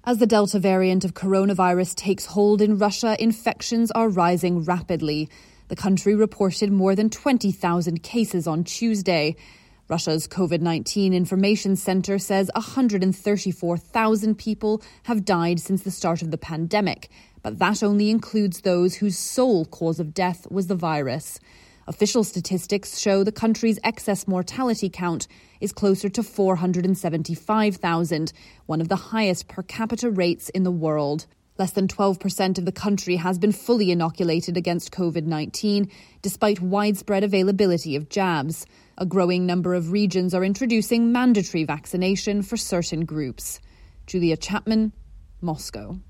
As the Delta variant of coronavirus takes hold in Russia, infections are rising rapidly. The country reported more than 20,000 cases on Tuesday. Russia's COVID-19 Information Center says 134,000 people have died since the start of the pandemic, but that only includes those whose sole cause of death was the virus. Official statistics show the country's excess mortality count is closer to 475,000, one of the highest per capita rates in the world. Less than 12% of the country has been fully inoculated against COVID-19, despite widespread availability of jabs. A growing number of regions are introducing mandatory vaccination for certain groups. Julia Chapman, Moscow.